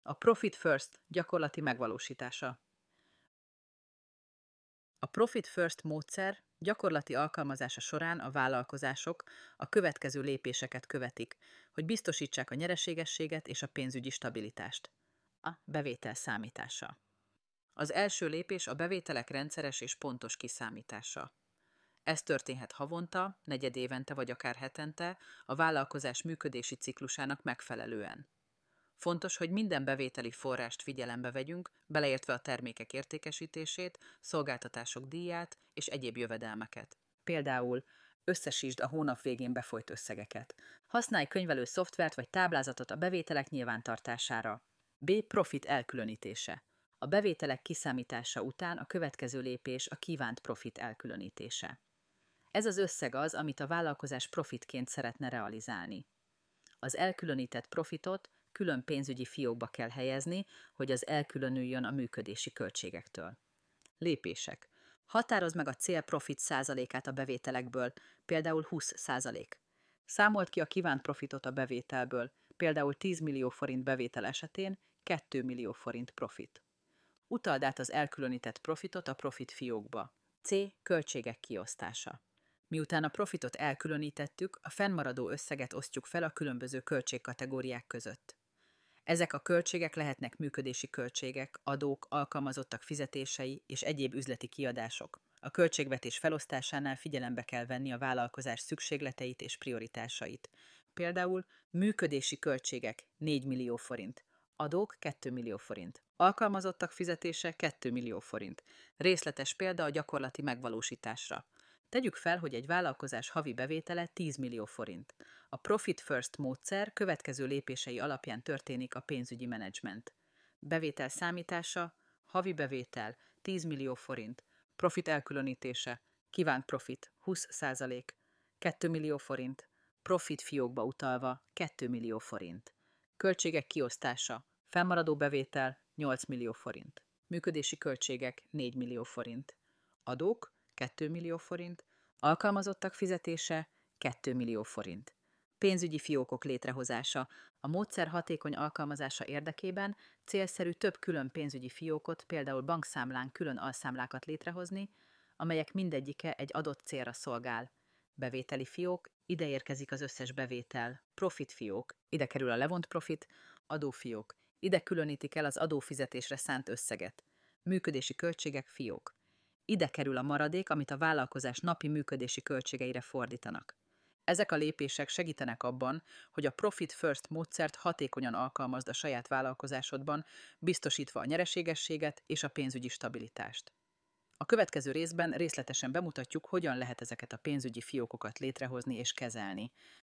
A Profit First gyakorlati megvalósítása. A Profit First módszer gyakorlati alkalmazása során a vállalkozások a következő lépéseket követik, hogy biztosítsák a nyereségességet és a pénzügyi stabilitást. A bevétel számítása. Az első lépés a bevételek rendszeres és pontos kiszámítása. Ez történhet havonta, negyedévente vagy akár hetente a vállalkozás működési ciklusának megfelelően. Fontos, hogy minden bevételi forrást figyelembe vegyünk, beleértve a termékek értékesítését, szolgáltatások díját és egyéb jövedelmeket. Például összesítsd a hónap végén befolyt összegeket. Használj könyvelő szoftvert vagy táblázatot a bevételek nyilvántartására. B. Profit elkülönítése. A bevételek kiszámítása után a következő lépés a kívánt profit elkülönítése. Ez az összeg az, amit a vállalkozás profitként szeretne realizálni. Az elkülönített profitot külön pénzügyi fiókba kell helyezni, hogy az elkülönüljön a működési költségektől. Lépések. Határozd meg a cél profit százalékát a bevételekből, például 20%. Számold ki a kívánt profitot a bevételből, például 10 millió forint bevétel esetén 2 millió forint profit. Utald át az elkülönített profitot a profit fiókba. C. Költségek kiosztása. Miután a profitot elkülönítettük, a fennmaradó összeget osztjuk fel a különböző költségkategóriák között. Ezek a költségek lehetnek működési költségek, adók, alkalmazottak fizetései és egyéb üzleti kiadások. A költségvetés felosztásánál figyelembe kell venni a vállalkozás szükségleteit és prioritásait. Például működési költségek 4 millió forint, adók 2 millió forint, alkalmazottak fizetése 2 millió forint. Részletes példa a gyakorlati megvalósításra. Tegyük fel, hogy egy vállalkozás havi bevétele 10 millió forint. A Profit First módszer következő lépései alapján történik a pénzügyi menedzsment. Bevétel számítása, havi bevétel 10 millió forint, profit elkülönítése, kívánt profit 20%, 2 millió forint, profit fiókba utalva 2 millió forint. Költségek kiosztása, fennmaradó bevétel 8 millió forint, működési költségek 4 millió forint, adók 2 millió forint, alkalmazottak fizetése 2 millió forint. Pénzügyi fiókok létrehozása. A módszer hatékony alkalmazása érdekében célszerű több külön pénzügyi fiókot, például bankszámlán külön alszámlákat létrehozni, amelyek mindegyike egy adott célra szolgál. Bevételi fiók, ide érkezik az összes bevétel. Profit fiók, ide kerül a levont profit. Adófiók, ide különítik el az adófizetésre szánt összeget. Működési költségek fiók. Ide kerül a maradék, amit a vállalkozás napi működési költségeire fordítanak. Ezek a lépések segítenek abban, hogy a Profit First módszert hatékonyan alkalmazd a saját vállalkozásodban, biztosítva a nyereségességet és a pénzügyi stabilitást. A következő részben részletesen bemutatjuk, hogyan lehet ezeket a pénzügyi fiókokat létrehozni és kezelni.